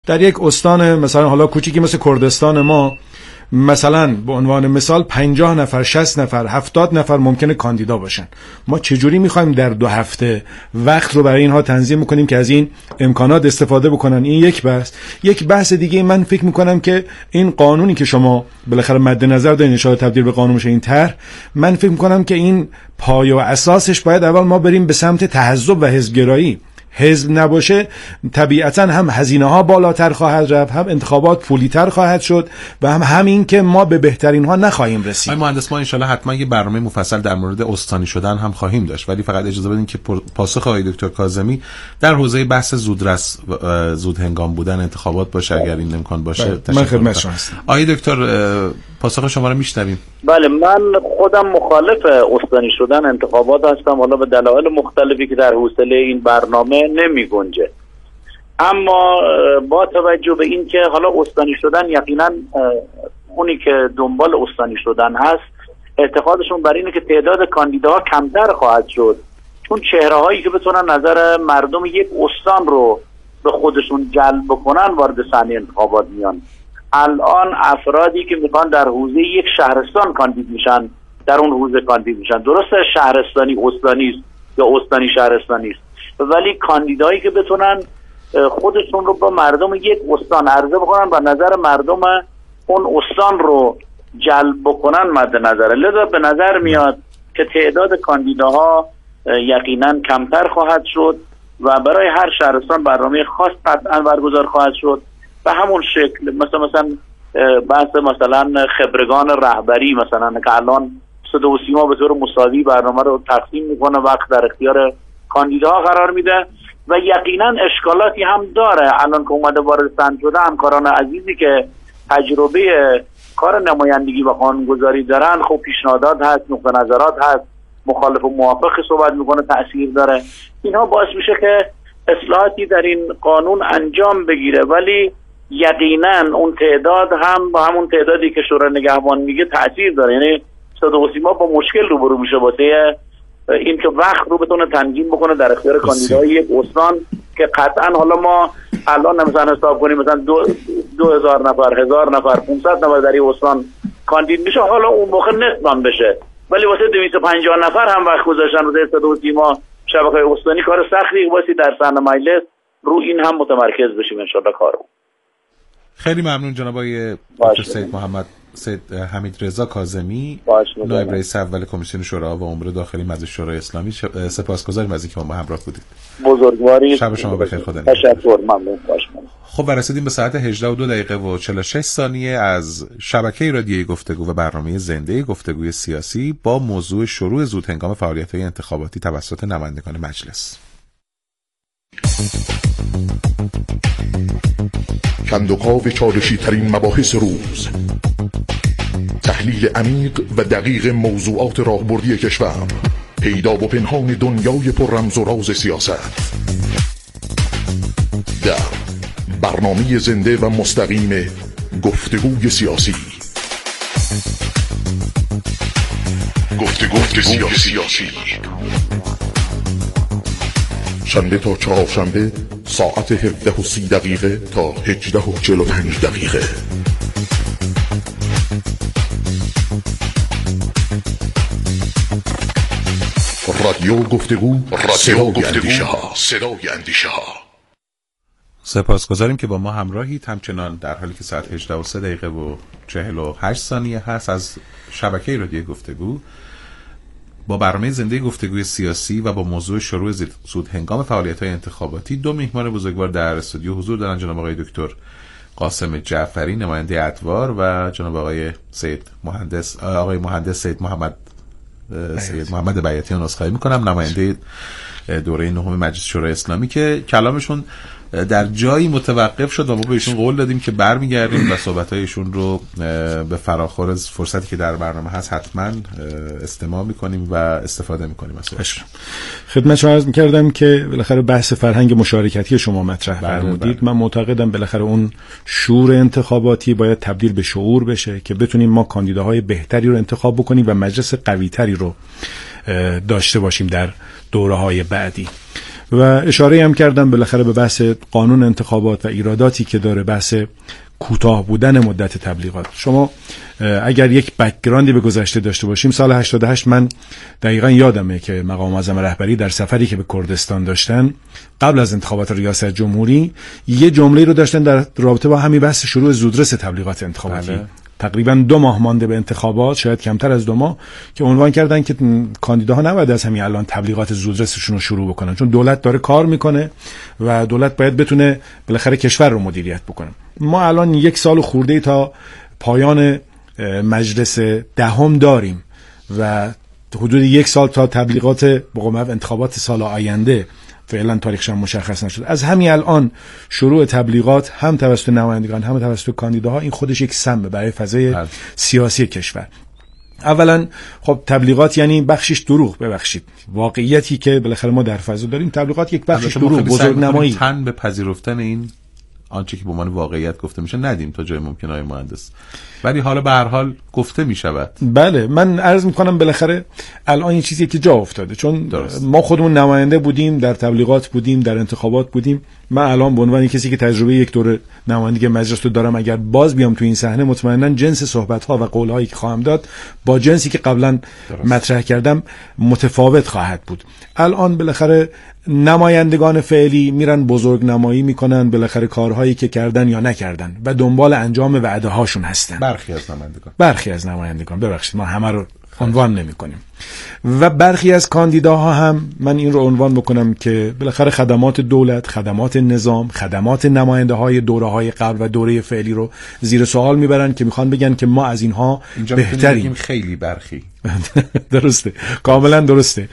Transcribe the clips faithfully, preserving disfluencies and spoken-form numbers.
در یک استان مثلا حالا کوچیکی مثل کردستان ما، مثلا به عنوان مثال پنجاه نفر، شصت نفر، هفتاد نفر ممکنه کاندیدا باشن. ما چجوری میخوایم در دو هفته وقت رو برای اینها تنظیم میکنیم که از این امکانات استفاده بکنن؟ این یک بحث. یک بحث دیگه، من فکر میکنم که این قانونی که شما بالاخره مد نظر دارین ان شاء الله تبدیل به قانون بشه، این طرح، من فکر میکنم که این پایه و اساسش باید اول ما بریم به سمت تحزب و حزبگرایی. حزب نباشه طبیعتا هم هزینه ها بالاتر خواهد رفت، هم انتخابات پولی‌تر خواهد شد و هم همین که ما به بهترین ها نخواهیم رسید. آقای مهندس، ما ان شاء الله حتما یه برنامه مفصل در مورد استانی شدن هم خواهیم داشت، ولی فقط اجازه بدین که پاسخ آقای دکتر کاظمی در حوزه بحث زودرس زود هنگام بودن انتخابات باشه اگر این امکان باشه. من خدمت شما هستم. آقای دکتر پاسخ شما رو میشنویم. بله، من خودم مخالف استانی شدن انتخابات هستم، حالا به دلایل مختلفی که در حوصله این برنامه نمی گنجه. اما با توجه به این که حالا استانی شدن یقینا اونی که دنبال استانی شدن هست اعتقادشون بر اینه که تعداد کاندیداها کمتر خواهد شد، چون چهره هایی که بتونن نظر مردم یک استان رو به خودشون جلب بکنن وارد صحنه انتخابات میان. الان افرادی که میخوان در حوزه یک شهرستان کاندید میشن در اون حوزه کاندید میشن، درسته شهرستانی استانی است یا استانی شهرستانی است، ولی کاندیدایی که بتونن خودشون رو با مردم یک استان عرضه بکنن و نظر مردم اون استان رو جلب بکنن مد نظر. لذا به نظر میاد که تعداد کاندیداها یقینا کمتر خواهد شد و برای هر شهرستان برنامه خاص قطعا برگزار خواهد شد. به همون شکل مثلا مثلا بحث مثلا خبرگان رهبری مثلا که الان صدا و سیما به طور مساوی برنامه رو تقسیم میکنه، وقت در اختیار کاندیداها قرار میده و یقینا اشکالاتی هم داره. الان که اومده وارد سن شده، همکاران عزیزی که تجربه کار نمایندگی و قانونگذاری دارن، خب پیشنهادات هست، نقطه نظرات هست، مخالف و موافق صحبت میکنه، تأثیر داره. اینها باعث میشه که اصلاحاتی در این قانون انجام بگیره، ولی یقینا اون تعداد هم با همون تعدادی که شورای نگهبان میگه تأثیر داره. یعنی صدا و سیما با مشکل روبرو میشه واسه این که وقت رو بتونه تنظیم بکنه در اختیار کاندیدای یک استان که قطعا حالا ما الان مثلا حساب کنیم مثلا دو, دو هزار نفر، هزار نفر، پونصد نفر در این استان کاندید میشه، حالا اون موقع نصفان بشه، ولی واسه دویست و پنجاه نفر هم وقت گذاشتن واسه صدا و سیما شبکه استانی کار سختی واسه در صحن مجلس رو این هم متمرکز بشیم ان شاء الله کارو. خیلی ممنون جناب آقای دکتر سید محمد سید حمید رضا کاظمی، نایب رئیس اول کمیسیون شورا و امور داخلی مجلس شورای اسلامی. سپاسگزاریم از اینکه ما همراه بودید. بزرگواری. شب شما بخیر. خدا نگهدار. تشکر. ممنون. خب رسیدیم به ساعت هجده و دو دقیقه و چهل و شش ثانیه از شبکه رادیویی گفتگو و برنامه زنده گفتگوی سیاسی با موضوع شروع زود هنگام فعالیت‌های انتخاباتی توسط نمایندگان مجلس. کندوقاو چالشی ترین مباحث روز، تحلیل عمیق و دقیق موضوعات راهبردی کشور، پیدا و پنهان دنیای پر رمز و راز سیاست، در برنامه زنده و مستقیم گفتگوی سیاسی. گفتگوی سیاسی شنبه تا چهارشنبه ساعت هفده و سی دقیقه تا هجده و چهل و پنج دقیقه. رادیو گفتگو، صدای اندیشه ها، صدای اندیشه ها. سپاسگزاریم که با ما همراهید. همچنان در حالی که ساعت هجده و سه دقیقه و چهل و هشت ثانیه هست از شبکه رادیو گفتگو با برنامه زنده گفتگوی سیاسی و با موضوع شروع زود هنگام فعالیت‌های انتخاباتی. دو میهمان بزرگوار در استودیو حضور دارن، جناب آقای دکتر قاسم جعفری نماینده ادوار و جناب آقای سید مهندس آقای مهندس سید محمد سید محمد بیاتی. نسخه‌ای می‌کنم نماینده دوره نهم مجلس شورای اسلامی که کلامشون در جایی متوقف شد و ما بهشون قول دادیم که برمیگردیم و صحبت‌هایشون رو به فراخور از فرصتی که در برنامه هست حتما استماع می‌کنیم و استفاده می‌کنیم از صحبتشون. خدمت شما عرض می‌کردم که بالاخره بحث فرهنگ مشارکتی شما مطرح فرمودید. من معتقدم بالاخره اون شور انتخاباتی باید تبدیل به شعور بشه که بتونیم ما کاندیداهای بهتری رو انتخاب بکنیم و مجلس قوی‌تری رو داشته باشیم در دوره‌های بعدی. و اشاره هم کردم بالاخره به بحث قانون انتخابات و ایراداتی که داره بحث کوتاه بودن مدت تبلیغات. شما اگر یک بک‌گراندی به گذشته داشته باشیم، سال هشتاد و هشت من دقیقاً یادمه که مقام معظم رهبری در سفری که به کردستان داشتن قبل از انتخابات ریاست جمهوری یه جمله رو داشتن در رابطه با همین بحث شروع زودرس تبلیغات انتخاباتی. بله. تقریباً دو ماه مانده به انتخابات، شاید کمتر از دو ماه، که عنوان کردن که کاندیداها نباید از همین الان تبلیغات زودرسشون رو شروع بکنن، چون دولت داره کار میکنه و دولت باید بتونه بالاخره کشور رو مدیریت بکنه. ما الان یک سال خورده تا پایان مجلس دهم داریم و حدود یک سال تا تبلیغات بقوم انتخابات سال آینده فعلا تاریخش هم مشخص نشد. از همین الان شروع تبلیغات هم توسط نمایندگان هم توسط کاندیداها این خودش یک سمه برای فضای هل. سیاسی کشور. اولا خب تبلیغات یعنی بخشش دروغ، ببخشید واقعیتی که بالاخره ما در فضا داریم، تبلیغات یک بخشش دروغ، بزرگنمایی، تن به پذیرفتن این آنچه که به عنوان واقعیت گفته میشه ندیم تا جای ممکن های مهندس، ولی حالا به هر حال گفته میشود. بله، من عرض میکنم بالاخره الان این چیزی که جا افتاده، چون درست. ما خودمون نماینده بودیم، در تبلیغات بودیم، در انتخابات بودیم. من الان به عنوان کسی که تجربه یک دوره نمایندگی مجلس رو دارم، اگر باز بیام تو این صحنه، مطمئنا جنس صحبت ها و قول هایی که خواهم داد با جنسی که قبلا مطرح کردم متفاوت خواهد بود. الان بالاخره نمایندگان فعلی میرن بزرگ نمایی میکنن بالاخره کارهایی که کردن یا نکردن و دنبال انجام وعده هاشون هستن. برخی از نمایندگان برخی از نمایندگان ببخشید ما همه رو عنوان نمی کنیم. و برخی از کاندیداها هم من این رو عنوان بکنم که بالاخره خدمات دولت، خدمات نظام، خدمات نماینده های دوره های قبل و دوره فعلی رو زیر سوال میبرن که میخوان بگن که ما از اینها بهتریم. خیلی برخی درسته، کاملا درسته.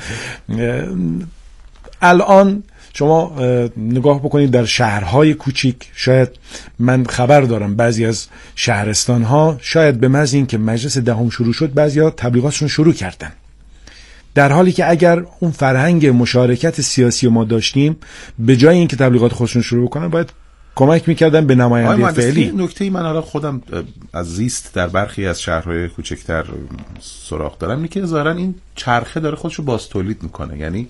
الان شما نگاه بکنید در شهرهای کوچیک، شاید من خبر دارم بعضی از شهرستانها شاید به محض این که مجلس دهم شروع شد بعضیا تبلیغاتشون شروع کردن، در حالی که اگر اون فرهنگ مشارکت سیاسی ما داشتیم به جای اینکه تبلیغات خودشون شروع بکنن باید کمک میکردن به نماینده فعلی. نکته ای من حالا خودم از زیست در برخی از شهرهای کوچکتر سراغ دارم اینه که ظاهرا این چرخه داره خودشو باز تولید میکنه، یعنی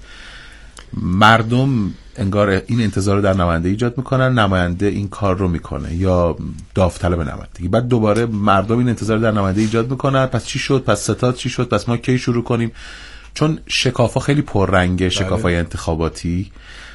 مردم انگار این انتظار رو در نماینده ایجاد میکنن، نماینده این کار رو میکنه یا داوطلب نمایندگی، بعد دوباره مردم این انتظار رو در نماینده ایجاد میکنن، پس چی شد، پس ستاد چی شد، پس ما کی شروع کنیم، چون شکافا خیلی پررنگه، شکافای انتخاباتی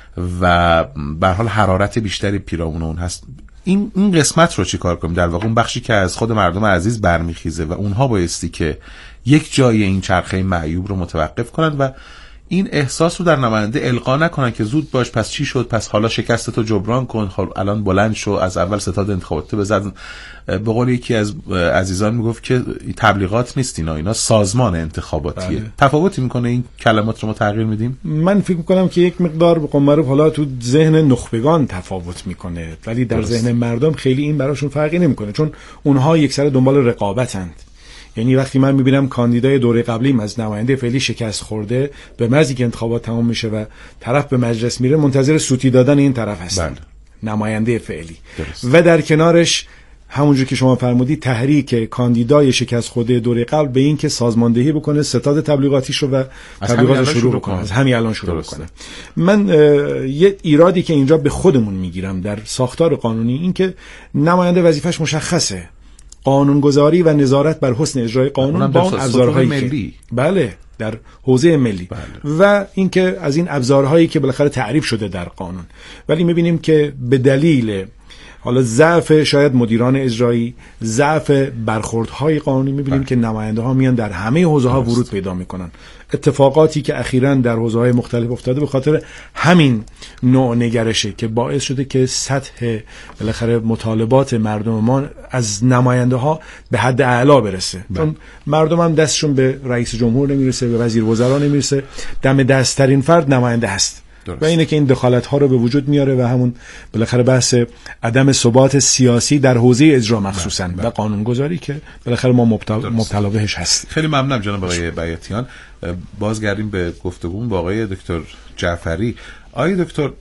و به هر حال حرارت بیشتری پیرامون اون هست. این این قسمت رو چیکار کنیم؟ در واقع اون بخشی که از خود مردم عزیز برمیخیزه و اونها بایستی که یک جای این چرخه معیوب رو متوقف کنن و این احساس رو در نماینده القا نکنن که زود باش، پس چی شد، پس حالا شکست تو جبران کن، حالا الان بلند شو، از اول ستاد انتخاباتی بزن. به قول یکی از عزیزان میگفت که تبلیغات نیست اینا، اینا سازمان انتخاباتیه. بله. تفاوتی میکنه این کلمات رو ما تغییر میدیم؟ من فکر میکنم که یک مقدار به قول معروف حالا تو ذهن نخبگان تفاوت میکنه، ولی در درست. ذهن مردم خیلی این براشون فرقی نمیکنه، چون اونها یک سر دنبال رقابتند. یعنی وقتی من میبینم کاندیدای دوره قبلی از نماینده فعلی شکست خورده، به محضی که انتخابات تمام میشه و طرف به مجلس میره منتظر سوتی دادن این طرف هستن. بله. نماینده فعلی درست. و در کنارش همونجور که شما فرمودید تحریک کاندیدای شکست خورده دوره قبل به این که سازماندهی بکنه، ستاد تبلیغاتیش رو و تبلیغات شروع, شروع بکنه، از همین الان شروع بکنه. من یه ایرادی که اینجا به خودمون میگیرم در ساختار قانونی این که نماینده وظیفش مشخصه، قانونگذاری و نظارت بر حسن اجرای قانون با اون ابزارهایی ملی. بله در حوزه ملی. بله. و اینکه از این ابزارهایی که بالاخره تعریف شده در قانون، ولی میبینیم که به دلیل حالا ضعف شاید مدیران اجرایی، ضعف برخوردهای قانونی میبینیم که نماینده ها میان در همه حوزه ها ورود پیدا میکنن. اتفاقاتی که اخیراً در حوزه های مختلف افتاده به خاطر همین نوع نگرشه که باعث شده که سطح بالاخره مطالبات مردم ما از نماینده ها به حد اعلا برسه. چون مردم هم دستشون به رئیس جمهور نمیرسه، به وزیر وزرا نمیرسه، دم دستترین فرد نماینده هست. درست. و اینه که این دخالت ها رو به وجود میاره و همون بالاخره بحث عدم ثبات سیاسی در حوزه اجرا مخصوصا و قانونگذاری که بالاخره ما مبتلا مبتلا بهش هستیم. خیلی ممنونم جناب آقای بیاتیان. بازگردیم به گفتگو با آقای دکتر جعفری. آقای دکتر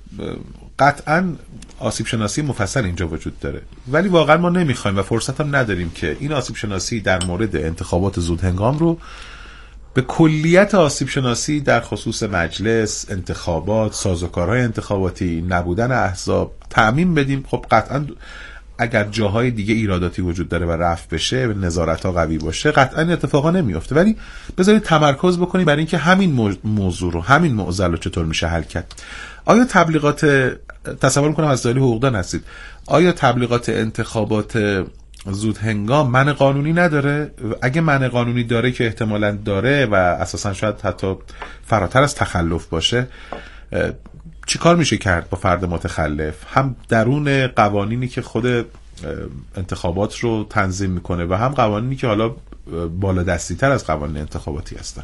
قطعاً آسیب شناسی مفصل اینجا وجود داره، ولی واقعا ما نمیخوایم و فرصت هم نداریم که این آسیب شناسی در مورد انتخابات زود هنگام رو به کلیت آسیب شناسی در خصوص مجلس، انتخابات، سازوکارهای انتخاباتی، نبودن احزاب تعمیم بدیم. خب قطعا اگر جاهای دیگه ایراداتی وجود داره و رفع بشه، نظارت‌ها قوی باشه، قطعا اتفاقا نمیفته. ولی بذارید تمرکز بکنیم برای اینکه همین موضوع رو، همین معضل رو چطور میشه حل کرد. آیا تبلیغات، تصور میکنم از دایره حقوقدان هستید، آیا تبلیغات انتخابات زود هنگام منع قانونی نداره؟ اگه منع قانونی داره که احتمالاً داره و اساساً شاید حتی فراتر از تخلف باشه، چی کار میشه کرد با فرد متخلف؟ هم درون قوانینی که خود انتخابات رو تنظیم میکنه و هم قوانینی که حالا بالادستی تر از قوانین انتخاباتی هستن.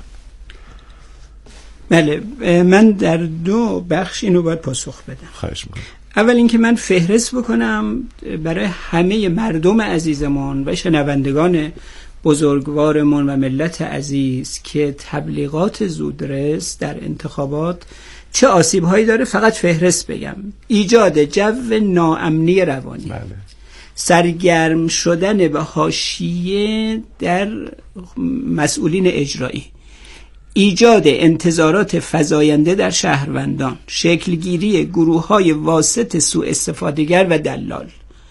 بله، من در دو بخش اینو باید پاسخ بدم. خواهش میکنم. اول اینکه من فهرست بکنم برای همه مردم عزیزمان و شنوندگان بزرگوارمون و ملت عزیز که تبلیغات زودرس در انتخابات چه آسیب‌هایی داره. فقط فهرست بگم: ایجاد جو ناامنی روانی، بله. سرگرم شدن به حاشیه در مسئولین اجرایی، ایجاد انتظارات فزاینده در شهروندان، شکلگیری گروه‌های واسط سوء استفادهگر و دلال،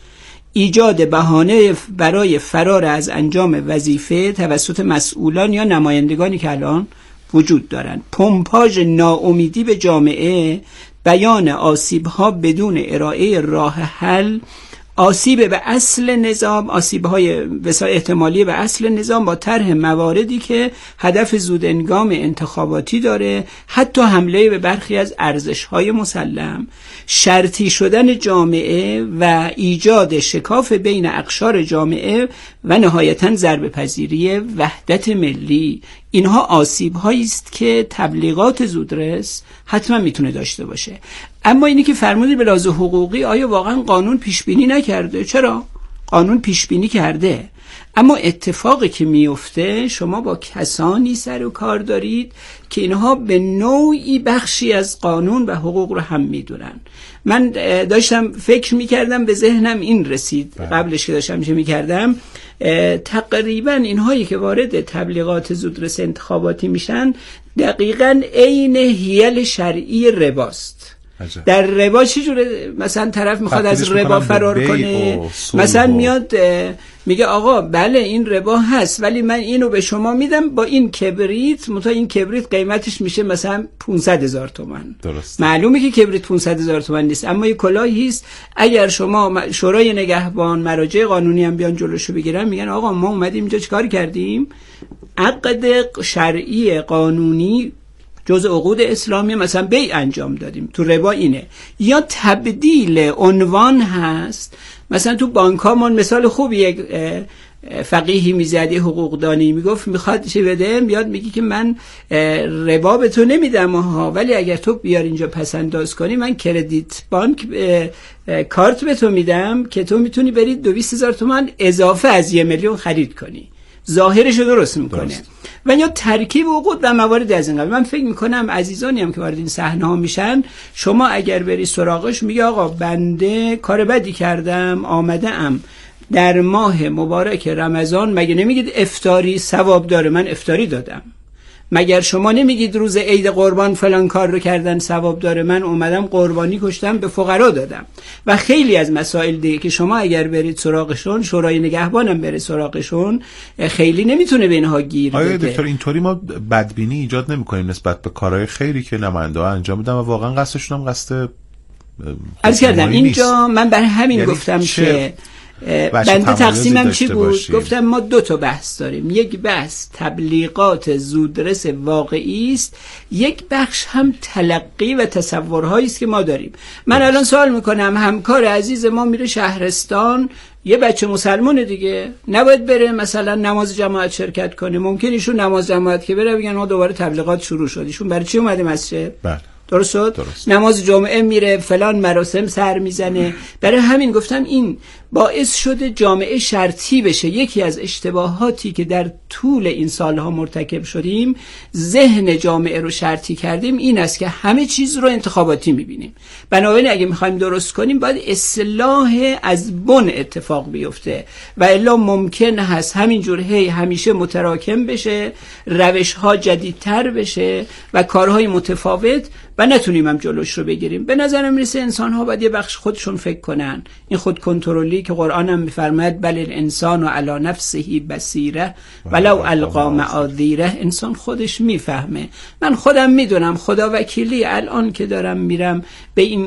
ایجاد بهانه برای فرار از انجام وظیفه توسط مسئولان یا نمایندگانی که الان وجود دارند، پمپاژ ناامیدی به جامعه، بیان آسیب‌ها بدون ارائه راه حل، آسیب به اصل نظام، آسیب‌های بسیار احتمالی به اصل نظام با طرح مواردی که هدف زودهنگام انتخاباتی داره، حتی حمله به برخی از ارزش‌های مسلم، شرطی شدن جامعه و ایجاد شکاف بین اقشار جامعه و نهایتاً ضربه‌پذیری وحدت ملی. اینها آسیب‌هایی است که تبلیغات زودرس حتما میتونه داشته باشه. اما اینی که فرمودید به لحاظ حقوقی، آیا واقعا قانون پیش بینی نکرده؟ چرا؟ قانون پیش بینی کرده، اما اتفاقی که میفته شما با کسانی سر و کار دارید که اینها به نوعی بخشی از قانون و حقوق رو هم میدونن. من داشتم فکر میکردم، به ذهنم این رسید قبلش که داشتم چه میکردم، تقریبا اینهایی که وارد تبلیغات زودرس انتخاباتی میشن دقیقاً عین حیل شرعی رباست. در ربا چی جوره؟ مثلا طرف میخواد از ربا فرار کنه، مثلا میاد میگه آقا بله این ربا هست ولی من اینو به شما میدم با این کبریت، متا این کبریت قیمتش میشه مثلا پانصد هزار تومان. معلومه که کبریت پانصد هزار تومان نیست، اما یه کلاهی است. اگر شما شورای نگهبان، مراجع قانونی هم بیان جلوشو بگیرن، میگن آقا ما اومدیم اینجا چیکار کردیم؟ عقد شرعی قانونی جز عقود اسلامی مثلا بیع انجام دادیم، تو ربا اینه. یا تبدیل عنوان هست، مثلا تو بانک ها من مثال خوبی یک فقیهی میزدی حقوقدانی میگفت میخواد چه بده، میاد میگی که من ربا به تو نمیدم ها، ولی اگر تو بیار اینجا پسنداز کنی من کردیت بانک کارت به تو میدم که تو میتونی برید دویست هزار تومان اضافه از یه میلیون خرید کنی. ظاهرش رو درست میکنه درست. و یا ترکیب عقود و موارد از این قبیل. من فکر میکنم عزیزانی هم که وارد این صحنه ها میشن، شما اگر بری سراغش میگه آقا بنده کار بدی کردم، آمده ام در ماه مبارک رمضان، مگه نمیگید افطاری ثواب داره؟ من افطاری دادم. مگر شما نمیگید روز عید قربان فلان کار رو کردن ثواب داره؟ من اومدم قربانی کشتم به فقرا دادم. و خیلی از مسائل دیگه که شما اگر برید سراغشون، شورای نگهبانم بره سراغشون، خیلی نمیتونه به اینها گیر بده. آیا دکتر اینطوری ما بدبینی ایجاد نمیکنیم نسبت به کارهای خیری که نماینده‌ها انجام میدن و واقعا قصدشون هم قصد عرض کردم اینجا من برای همین یعنی گفتم که بنده تقسیمم چی بود؟ باشیم. گفتم ما دو تا بحث داریم. یک بحث تبلیغات زودرس واقعی است، یک بخش هم تلقی و تصورهایی است که ما داریم. من بس. الان سوال میکنم، همکار عزیز ما میره شهرستان، یه بچه مسلمان دیگه نباید بره مثلا نماز جماعت شرکت کنه، ممکن ایشون نماز جماعت که بره بگن ما دوباره تبلیغات شروع شد، ایشون برای چی اومده مسجد؟ بله. درست شد؟ درست. نماز جمعه میره، فلان مراسم سر میزنه. برای همین گفتم این باعث شده جامعه شرطی بشه. یکی از اشتباهاتی که در طول این سالها مرتکب شدیم، ذهن جامعه رو شرطی کردیم، این است که همه چیز رو انتخاباتی میبینیم. بنابراین اگه میخوایم درست کنیم باید اصلاح از بن اتفاق بیفته و الا ممکن هست همینجور هی همیشه متراکم بشه، روش ها جدیدتر بشه و کارهای متفاوت و نتونیم هم جلوش رو بگیریم. به نظرم میرسه انسان ها باید یه بخش خودشون فکر کنن. این خود کنترلی که قرآن هم میفرماید بل الانسان و علی نفسه بصیره ولو القا معاذیره، انسان خودش میفهمه. من خودم میدونم خدا وکیلی الان که دارم میرم به این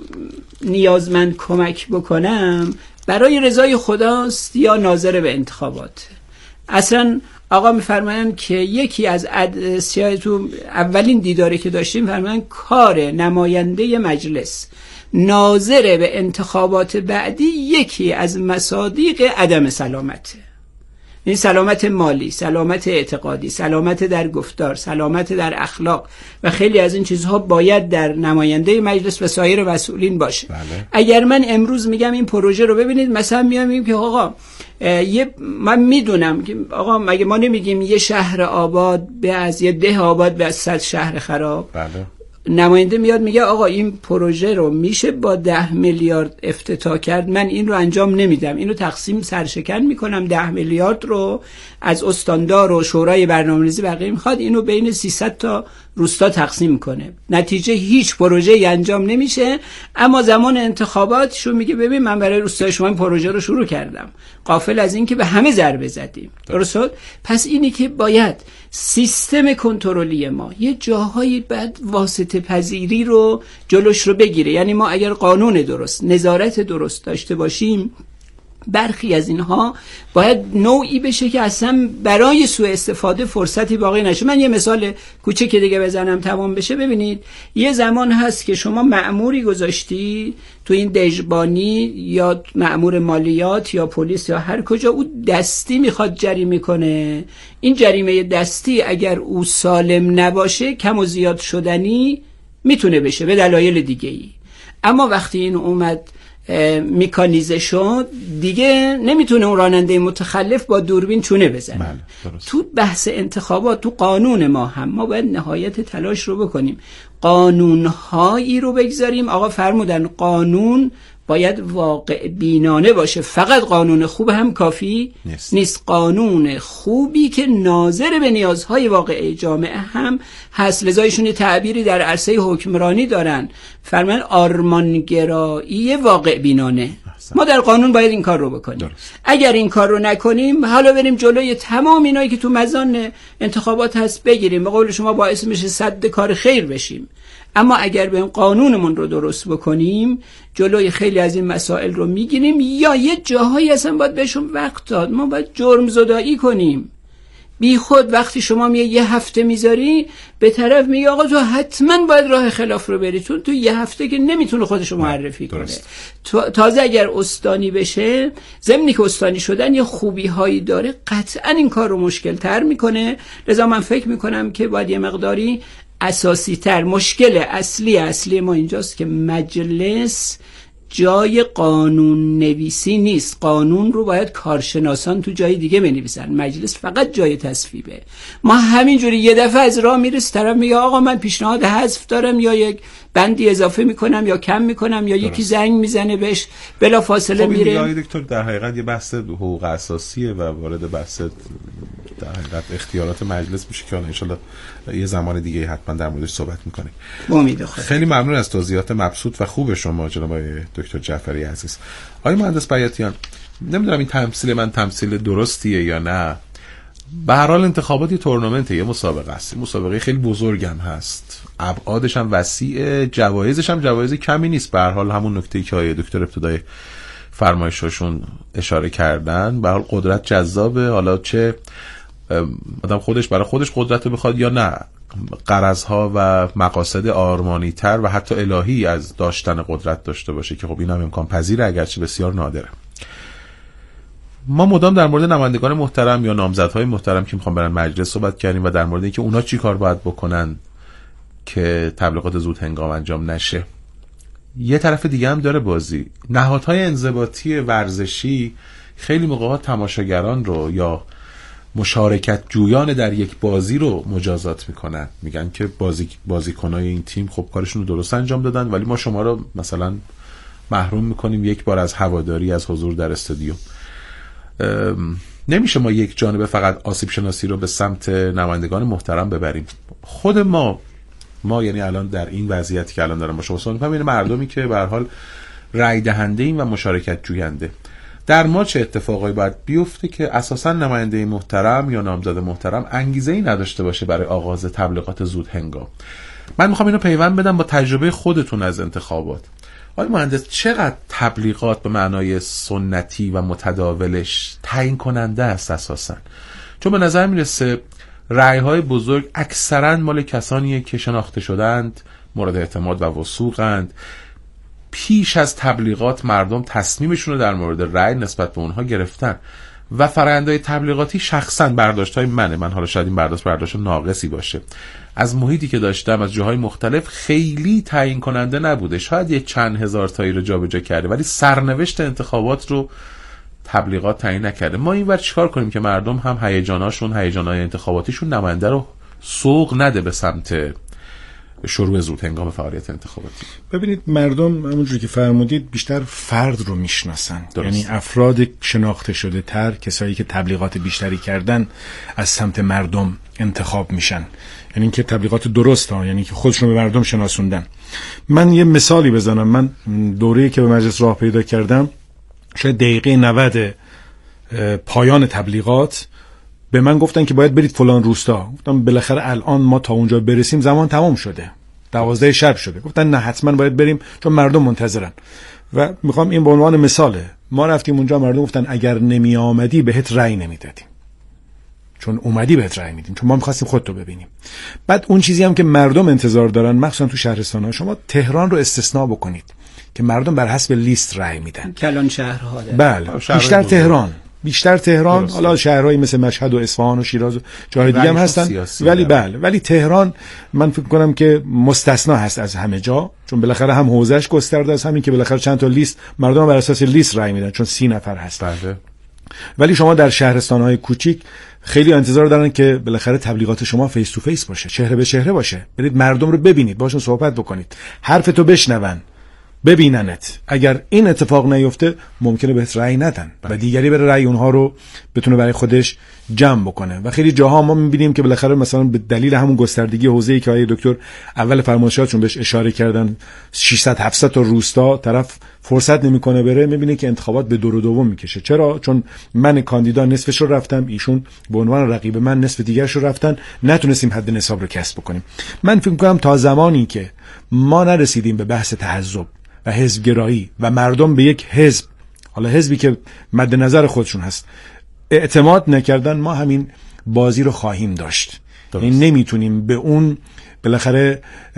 نیازمند کمک بکنم برای رضای خداست یا ناظر به انتخابات. اصلا آقا میفرمایند که یکی از اد... تو اولین دیداری که داشتیم فرمایند کار نماینده مجلس ناظر به انتخابات بعدی یکی از مصادیق عدم سلامته. این سلامت مالی، سلامت اعتقادی، سلامت در گفتار، سلامت در اخلاق و خیلی از این چیزها باید در نماینده مجلس و سایر مسئولین باشه. بله. اگر من امروز میگم این پروژه رو ببینید، مثلا میام میگم که آقا یه من میدونم که آقا مگه ما نمیگیم یه شهر آباد به از یه ده آباد به از صد شهر خراب؟ بله. نماینده میاد میگه آقا این پروژه رو میشه با ده میلیارد افتتاح کرد، من این رو انجام نمیدم، اینو تقسیم سرشکن میکنم، ده میلیارد رو از استاندار و شورای برنامه‌ریزی بقیه میخواد اینو بین سیصد تا روستا تقسیم کنه. نتیجه هیچ پروژه‌ای انجام نمیشه، اما زمان انتخابات شو میگه ببین من برای روستای شما این پروژه رو شروع کردم، غافل از این که به همه ضربه زدیم. درست؟ پس اینی که باید سیستم کنترلی ما یه جاهایی بعد واسطه پذیری رو جلوش رو بگیره. یعنی ما اگر قانون درست، نظارت درست داشته باشیم، برخی از اینها باید نوعی بشه که اصلا برای سوء استفاده فرصتی باقی نشه. من یه مثال کوچیک دیگه بزنم تمام بشه. ببینید یه زمان هست که شما مأموری گذاشتی تو این دژبانی یا مأمور مالیات یا پلیس یا هر کجا، او دستی میخواد جریمه کنه. این جریمه دستی اگر او سالم نباشه کم و زیاد شدنی میتونه بشه به دلایل دیگه ای، اما وقتی این اومد میکانیزه شد دیگه نمیتونه اون راننده متخلف با دوربین چونه بزنه. تو بحث انتخابات تو قانون ما هم ما باید نهایت تلاش رو بکنیم، قانونهایی رو بگذاریم. آقا فرمودن قانون باید واقع بینانه باشه، فقط قانون خوب هم کافی نیست. نیست قانون خوبی که ناظر به نیازهای واقعی جامعه هم هست. لذایشون تعبیری در عرصه حکمرانی دارن، فرمان آرمانگرایی واقع بینانه. ما در قانون باید این کار رو بکنیم. درست. اگر این کار رو نکنیم حالا بریم جلوی تمام اینایی که تو مزان انتخابات هست بگیریم، به قول شما باعث میشه صد کار خیر بشیم. اما اگر به قانونمون رو درست بکنیم جلوی خیلی از این مسائل رو میگیریم. یا یه جاهایی اصلا باید بهشون وقت داد، ما باید جرم زدایی کنیم. بی خود وقتی شما میگه یه هفته میذاری به طرف میگه آقا تو حتما باید راه خلاف رو بری، چون تو یه هفته که نمیتونه خودش رو معرفی کنه. تازه اگر استانی بشه، ضمنی که استانی شدن یه خوبی هایی داره، قطعا این کار رو مشکل تر میکنه. لذا من فکر میکنم که باید یه مقداری اساسی تر. مشکل اصلی اصلی ما اینجاست که مجلس جای قانون نویسی نیست. قانون رو باید کارشناسان تو جای دیگه بنویسن، مجلس فقط جای تصویبه. ما همینجوری یه دفعه از راه میرس طرف میگه آقا من پیشنهاد حذف دارم، یا یک بندی اضافه میکنم یا کم میکنم، یا یکی زنگ میزنه بهش بلا فاصله خب میره. خب این دکتر در حقیقت یه بحث حقوق اساسیه و وارد بحث در حقیقت اختیارات مجلس میشه که ان شاءالله یه زمان دیگه حتما در موردش صحبت میکنیم. امید خدا. خیلی ممنون از توضیحات مبسوط و خوب شما جناب دکتر جعفری عزیز. آقای مهندس بیاتیان، نمیدونم این تمثیل من تمثیل درستیه یا نه، به هر حال انتخابات یه تورنمنته، یه مسابقه است، مسابقه خیلی بزرگم هست، ابعادش هم وسیع، جوایزش هم جوایز کمی نیست. به هر حال همون نکته‌ای که آقای دکتر ابتدای فرمایششون اشاره کردن، به هر حال قدرت جذابه. حالا چه آدم خودش برای خودش قدرت بخواد یا نه، غرضها و مقاصد آرمانی تر و حتی الهی از داشتن قدرت داشته باشه که خب این هم امکان پذیره اگرچه بسیار نادره. ما مدام در مورد نمایندگان محترم یا نامزدهای محترم که میخوان برن مجلس صحبت کردیم و در مورد اینکه اونا چی کار باید بکنن که تبلیغات زود هنگام انجام نشه. یه طرف دیگه هم داره بازی. نهادهای انضباطی ورزشی خیلی موقعات تماشاگران رو یا مشارکت جویان در یک بازی رو مجازات میکنن، میگن که بازی بازیکنای این تیم خب کارشون رو درست انجام دادن ولی ما شما رو مثلا محروم میکنیم یک بار از هواداری، از حضور در استادیوم. نمیشه ما یک جانبه فقط آسیب شناسی رو به سمت نمایندگان محترم ببریم. خود ما ما یعنی الان در این وضعیتی که الان دارم با شما صحبت می‌کنم، یعنی مردمی که به هر حال رأی دهنده ایم و مشارکت جوینده، در ما چه اتفاقایی باید بیفته که اساسا نماینده محترم یا نامزد محترم انگیزه‌ای نداشته باشه برای آغاز تبلیغات زود هنگام؟ من میخوام اینو پیوند بدم با تجربه خودتون از انتخابات. آقای مهندس، چقدر تبلیغات به معنای سنتی و متداولش تعیین کننده است اساسا؟ چون به نظر میرسه رأی‌های بزرگ اکثرا مال کسانیه که شناخته شدند، مورد اعتماد و وثوقند. پیش از تبلیغات مردم تصمیمشون رو در مورد رأی نسبت به اونها گرفتن و فرآیندهای تبلیغاتی شخصا برداشت‌های منه، من حالا شاید این برداشت برداشت ناقصی باشه، از محیطی که داشتم از جاهای مختلف خیلی تعیین کننده نبوده. شاید یه چند هزار تایی رو جابجا کرده ولی سرنوشت انتخابات رو تبلیغات تعیین نکرده. ما اینور چیکار کنیم که مردم هم هیجاناشون، هیجانای انتخاباتیشون نماینده رو سوق نده به سمت شروع زود هنگام فعالیت انتخاباتی؟ ببینید، مردم همونجوری که فرمودید بیشتر فرد رو میشناسن، یعنی افراد شناخته شده تر، کسایی که تبلیغات بیشتری کردن از سمت مردم انتخاب میشن، یعنی اینکه تبلیغات درست ها، یعنی که خودشون به مردم شناسوندن. من یه مثالی بزنم. من دوره‌ای که به مجلس راه پیدا کردم، شاید دقیقه نود پایان تبلیغات به من گفتن که باید برید فلان روستا. گفتم بالاخره الان ما تا اونجا برسیم زمان تمام شده، دوازده شب شده. گفتن نه حتما باید بریم چون مردم منتظرن. و میخوام این به عنوان مثاله، ما رفتیم اونجا، مردم گفتن اگر نمی آمدی بهت رأی نمیدادیم، چون اومدی بهت رأی میدیم، چون ما میخواستیم خودتو ببینیم. بعد اون چیزی هم که مردم انتظار دارن، مخصوصا تو شهرستان‌ها، شما تهران رو استثناء بکنید که مردم بر حسب لیست رأی میدن. کلان شهرها ده. بله، بیشتر تهران بیشتر تهران حالا شهرهایی مثل مشهد و اصفهان و شیراز و جای دیگه هم هستن، ولی بله ولی تهران من فکر کنم که مستثنا هست از همه جا، چون بالاخره هم حوزهش گسترده است، همین که بالاخره چند تا لیست مردم بر اساس لیست رأی میدن، چون سی نفر هست. بله. ولی شما در شهرستان‌های کوچیک خیلی انتظار دارن که بالاخره تبلیغات شما فیس تو فیس باشه، چهره به چهره باشه، برید مردم رو ببینید، باشون صحبت بکنید، حرفتو بشنون، ببیننت. اگر این اتفاق نیفته ممکنه بهت رأی ندن و دیگری بره رأی اونها رو بتونه برای خودش جمع بکنه. و خیلی جاها ما می‌بینیم که بالاخره مثلا به دلیل همون گستردگی حوزه‌ای که آقای دکتر اول فرمایشاتشون بهش اشاره کردن، ششصد هفتصد تا روستا طرف فرصت نمیکنه بره، می‌بینه که انتخابات به دور و دوم میکشه. چرا؟ چون من کاندیدا نصفش رو رفتم، ایشون به عنوان رقیب من نصف دیگرش رو رفتن، نتونستیم حد نصاب رو کسب بکنیم. من فکر می‌کنم تا زمانی که ما نرسیدیم به بحث تحزب و حزبگرایی و مردم به یک حزب، حالا حزبی که مد نظر خودشون هست، اعتماد نکردن، ما همین بازی رو خواهیم داشت. یعنی نمیتونیم به اون بالاخره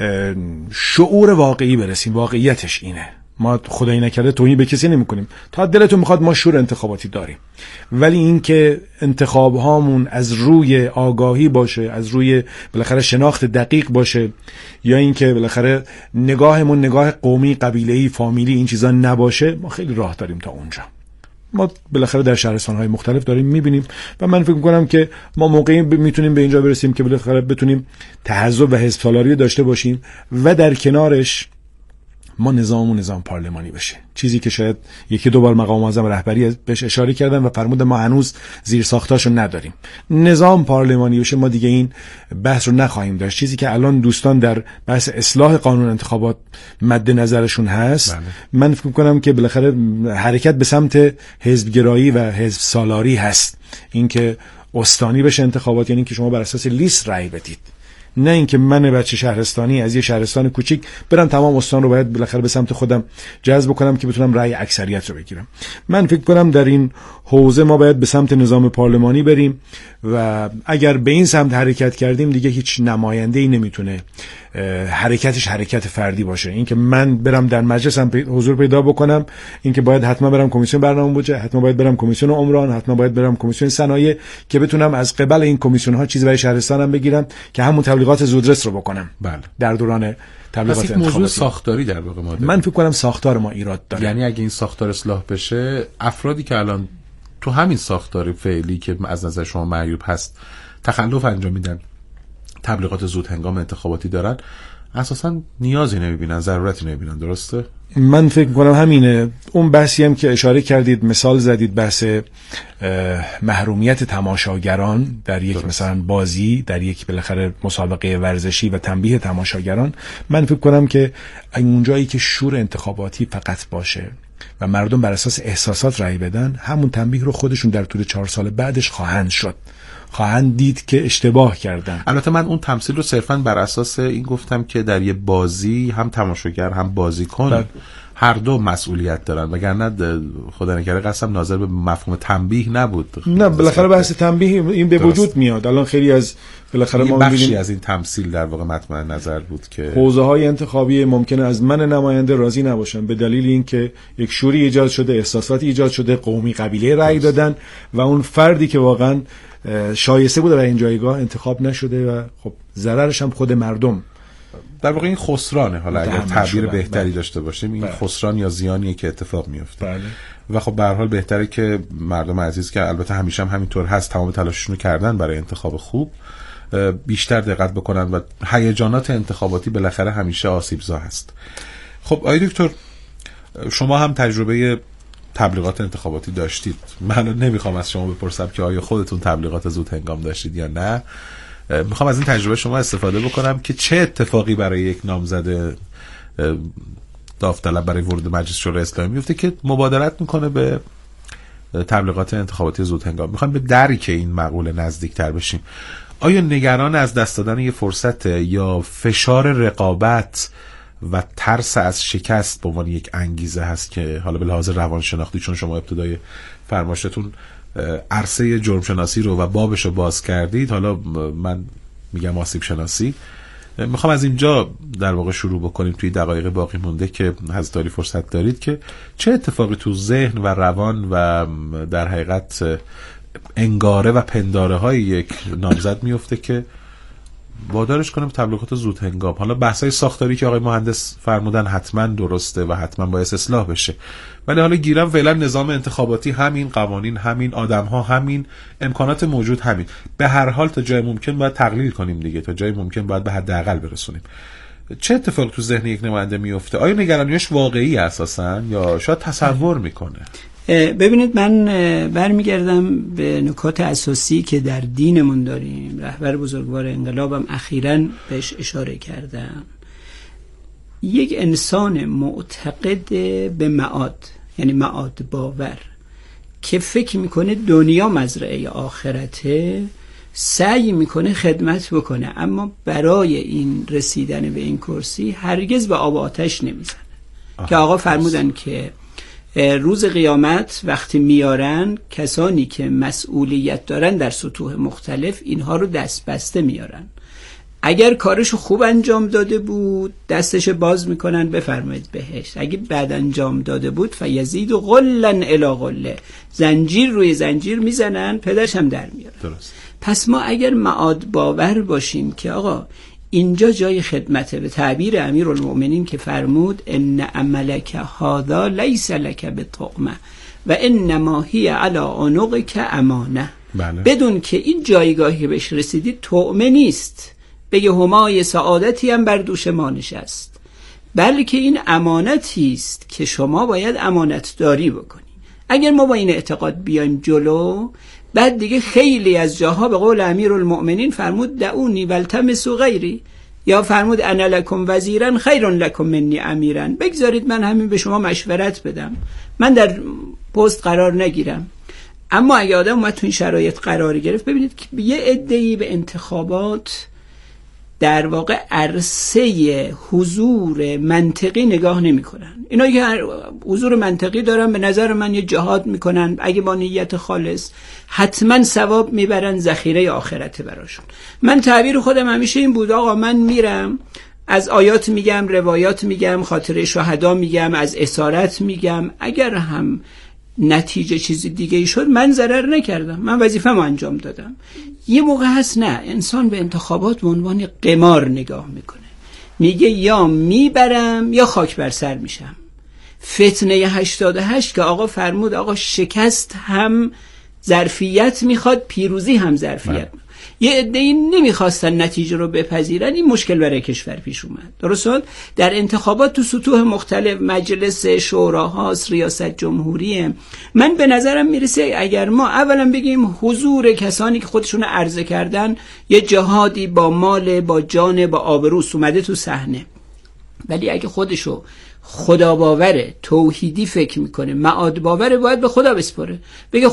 شعور واقعی برسیم. واقعیتش اینه، ما خدایی نکرده توهین به کسی نمی‌کنیم، تا دلتون میخواد ما شور انتخاباتی داریم، ولی اینکه انتخاب هامون از روی آگاهی باشه، از روی بالاخره شناخت دقیق باشه، یا اینکه بالاخره نگاهمون نگاه قومی، قبیله‌ای، فامیلی، این چیزا نباشه، ما خیلی راه داریم تا اونجا. ما بالاخره در شهرستان‌های مختلف داریم می‌بینیم و من فکر می‌کنم که ما موقعی میتونیم به اینجا برسیم که بالاخره بتونیم تحزب و حزب سالاری داشته باشیم و در کنارش ما نظاممون نظام پارلمانی بشه، چیزی که شاید یکی دو بار مقام معظم رهبری بهش اشاره کردن و فرمودن ما هنوز زیر ساختاشو نداریم. نظام پارلمانی بشه، ما دیگه این بحث رو نخواهیم داشت. چیزی که الان دوستان در بحث اصلاح قانون انتخابات مد نظرشون هست، بله. من فکر می‌کنم که بالاخره حرکت به سمت حزبگرایی و حزب سالاری هست، اینکه استانی بشه انتخابات، یعنی که شما بر اساس لیست رأی بدید، نه اینکه من بچه شهرستانی از یه شهرستان کوچیک برم تمام استان رو باید بالاخره به سمت خودم جذب کنم که بتونم رأی اکثریت رو بگیرم. من فکر کنم در این حوزه ما باید به سمت نظام پارلمانی بریم و اگر به این سمت حرکت کردیم دیگه هیچ نماینده‌ای نمیتونه حرکتش حرکت فردی باشه. اینکه من برم در مجلسم حضور پیدا بکنم، اینکه باید حتما برم کمیسیون برنامه بودجه، حتما باید برم کمیسیون عمران، حتما باید برم کمیسیون صنایع که بتونم از قبل این کمیسیون ها چیزی برای شهرستانم بگیرم که همون تبلیغات تبلیغات زودرس رو بکنم. بله. در دوران تبلیغات انتخاباتی. موضوع انتخاباتی ساختاری در واقع ما من فکر کنم ساختار ما ایراد داره. یعنی اگه این ساختار اصلاح بشه، افرادی که الان تو همین ساختار فعلی که از نظر شما معیوب هست تخلف انجام میدن، تبلیغات زود هنگام انتخاباتی دارن، اساسا نیازی نمیبینن، ضرورتی نمیبینن. درسته؟ من فکر میکنم همینه. اون بحثی هم که اشاره کردید، مثال زدید، بحث محرومیت تماشاگران در یک درست. مثلا بازی، در یک بالاخره مسابقه ورزشی و تنبیه تماشاگران. من فکر کنم که اونجایی که شور انتخاباتی فقط باشه و مردم بر اساس احساسات رأی بدن، همون تنبیه رو خودشون در طول چهار سال بعدش خواهند شد، خواهند دید که اشتباه کردن. البته من اون تمثیل رو صرفاً بر اساس این گفتم که در یه بازی هم تماشاگر هم بازیکن بله. هر دو مسئولیت دارن، وگرنه خدا نکرده قسم ناظر به مفهوم تنبیه نبود. نه بالاخره بحث تنبیه این به وجود میاد. الان خیلی از بالاخره ما بخشی از این تمثیل در واقع مطمئن نظر بود که حوزه‌های انتخابی ممکنه از من نماینده راضی نباشن به دلیل اینکه یک شوری ایجاد شده، احساساتی ایجاد شده، قومی قبیله رأی دادن و اون فردی که واقعا شایسته بود برای این جایگاه انتخاب نشده و خب ضررش هم خود مردم. در واقع این خسرانه. حالا اگر تعبیر بهتری بله. داشته باشیم این بله. خسران یا زیانیه که اتفاق میفته بله. و خب به هر حال بهتره که مردم عزیز که البته همیشه هم همینطور هست تمام تلاششون رو کردن برای انتخاب خوب، بیشتر دقت بکنن و هیجانات انتخاباتی بالاخره همیشه آسیبزا هست. خب آقای دکتر، شما هم تجربه تبلیغات انتخاباتی داشتید. من نمیخوام از شما بپرسم که آیا خودتون تبلیغات زود هنگام داشتید یا نه. میخوام از این تجربه شما استفاده بکنم که چه اتفاقی برای یک نامزد داوطلب برای ورود مجلس شورای اسلامی میفته که مبادرت میکنه به تبلیغات انتخاباتی زود هنگام. میخوام به درک این مقوله نزدیکتر بشیم. آیا نگران از دست دادن یه فرصت یا فشار رقابت و ترس از شکست به عنوان یک انگیزه هست که حالا به لحاظ روانشناختی، چون شما ابتدای فرمایشتون عرصه جرم شناسی رو و بابش رو باز کردید، حالا من میگم آسیب شناسی، میخوام از اینجا در واقع شروع بکنیم توی دقایق باقی مونده که حضرت فرصت دارید که چه اتفاقی تو ذهن و روان و در حقیقت انگاره و پنداره های یک نامزد میفته که وادارش کنم تبلیغات زود هنگام. حالا بحثای ساختاری که آقای مهندس فرمودن حتما درسته و حتما باید اصلاح بشه، ولی حالا گیرم فعلا نظام انتخاباتی همین، قوانین همین، آدم‌ها همین، امکانات موجود همین، به هر حال تا جای ممکن باید تقلیل کنیم دیگه، تا جای ممکن باید به حداقل برسونیم. چه اتفاقی تو ذهن یک نماینده میفته؟ آیا نگرانیش واقعی اساساً یا شاید تصور میکنه؟ ببینید، من برمیگردم به نکات اساسی که در دینمون داریم. رهبر بزرگوار انقلابم اخیراً بهش اشاره کردم. یک انسان معتقد به معاد، یعنی معاد باور، که فکر میکنه دنیا مزرعه آخرته، سعی میکنه خدمت بکنه، اما برای این رسیدن به این کرسی هرگز به آب و آتش نمیزنه. که آقا فرمودن که روز قیامت وقتی میارن کسانی که مسئولیت دارن در سطوح مختلف اینها رو دست بسته میارن. اگر کارشو خوب انجام داده بود دستش باز میکنن بفرمایید بهشت، اگه بد انجام داده بود فیزید و غلن الی غله، زنجیر روی زنجیر میزنن، پدرش هم در میارن. درست. پس ما اگر معاد باور باشیم که آقا اینجا جای خدمته، به تعبیر امیرالمؤمنین که فرمود ان عملک هذا لیس لک بطعمه و انما هی علی عنقک امانه، بله. بدون که این جایگاهی که بهش رسیدی طعمه نیست، بگه همای سعادتی هم بر دوش ما نشست، بلکه این امانتی است که شما باید امانت داری بکنی. اگر ما با این اعتقاد بیایم جلو، بعد دیگه خیلی از جاها به قول امیرالمؤمنین فرمود دعونی والتمسوا غیری، یا فرمود انا لکم وزیرا خیر لکم منی امیرا، بگذارید من همین به شما مشورت بدم، من در پست قرار نگیرم. اما اگه آدم اومد تو این شرایط قرار گرفت، ببینید که یه عده‌ای به انتخابات در واقع عرصه حضور منطقی نگاه نمی کنن. اینا که حضور منطقی دارن به نظر من یه جهاد میکنن، اگه با نیت خالص حتما ثواب میبرن، ذخیره آخرته براشون. من تعبیر خودم همیشه این بود، آقا من میرم از آیات میگم، روایات میگم، خاطره شهدا میگم، از اسارت میگم، اگر هم نتیجه چیز دیگه ای شد، من ضرر نکردم، من وظیفه‌مو انجام دادم. یه موقع هست نه، انسان به انتخابات به عنوان قمار نگاه میکنه، میگه یا میبرم یا خاک بر سر میشم. فتنه هشتاد و هشت که آقا فرمود آقا شکست هم ظرفیت میخواد، پیروزی هم ظرفیت. یه عده‌ای نمیخواستن نتیجه رو بپذیرن، این مشکل برای کشور پیش اومد. درست شد؟ در انتخابات تو سطوح مختلف، مجلس شوراهاست، ریاست جمهوریه، من به نظرم میرسه اگر ما اولا بگیم حضور کسانی که خودشون عرضه کردن یه جهادی با مال، با جان، با آبرو اومده تو صحنه، ولی اگه خودشو خدا باوره، توحیدی فکر میکنه، معاد باوره، باید به خدا بسپره، بگه